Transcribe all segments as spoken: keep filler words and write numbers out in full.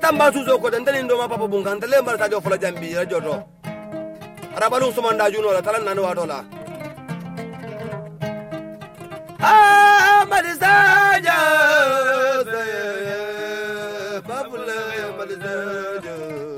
tamba suzo ko dandani ndo ma papa bunga ndale mar ta jo fola jambi ya jodo arabalu sumanda juno la talan nanu wadola ah malisaja babula malisaja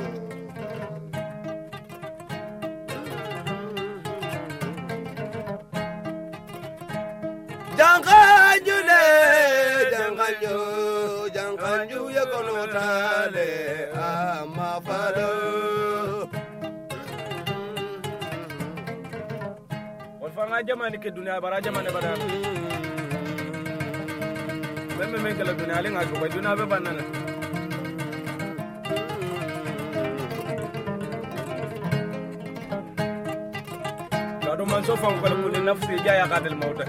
janganjule janganju janganju ya kono tale amafado fanga jamani ke dunia bara jamani bara meme meme kala dunia lenga ko dunia be banana kado man so fanga kala kulli nafsi jaya qatil mauta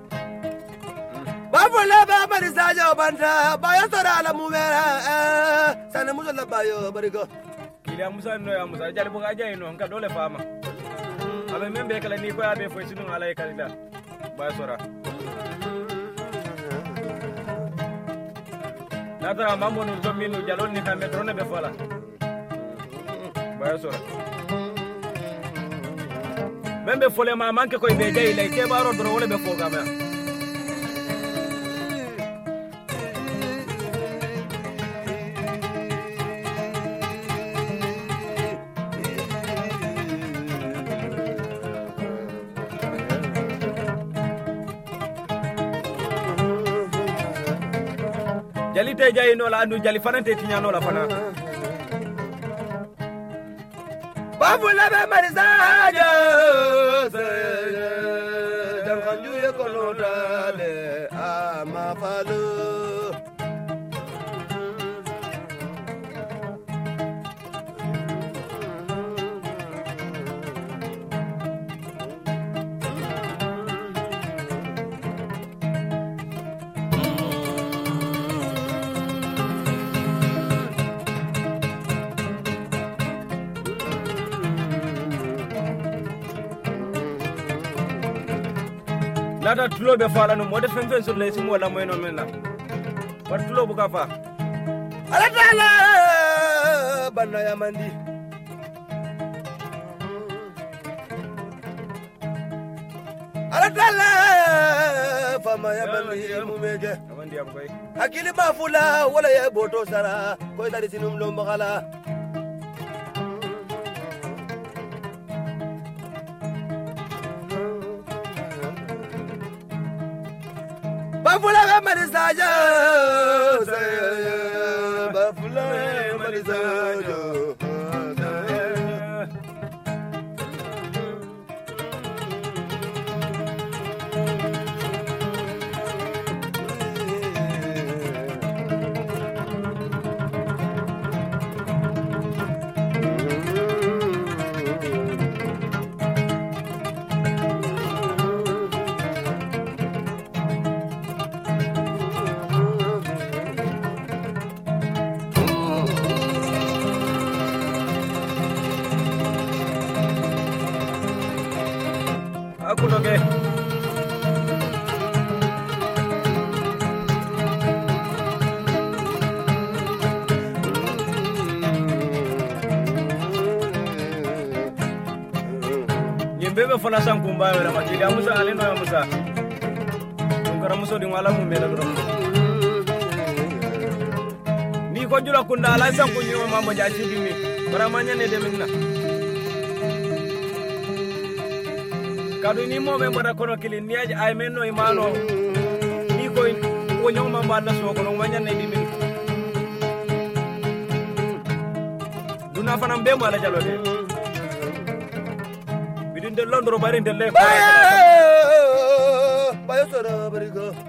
babula ba marisaja banta bayo sora ala mumera sana musalla bayo barigo kila musa no ya musa jali buga jay no nka dole fama abe membe kala ni ko abe fo sinu ala kala bayo sora nadara mambo no zominu jalon ni tambe drone be fala bayo sora membe fole ma manke ko be jay lay ke baro dro wala be fo gama jali te jay no la andu jali fanante tinyano la fana babula be marisaja janganju ya kono tale amafalo nada tulo be fala no mode fen fen sur les mo la moy no menna wat tulo bu ka fa ala tala banna ya mandi ala tala fama ya mandi mumege amandi am koy akili mafula wala ya boto sara koy dari sinum lo mbala bafula marisaja bafula marisaja aku loge nyembebe fana san kumba wala makili amusa aleno ya musa ngara muso di ngala mu mela drum ni ko jula kunda ala san kunyo mambo jaji dimi baramanya ne deminna kadu ni mo men bada kono kilin niaji ay menno imano ni ko ko nyoma manda so kono manya ne dimin duna fanam be mo ala jalo de bidin de londro bari de le bayo sora barigo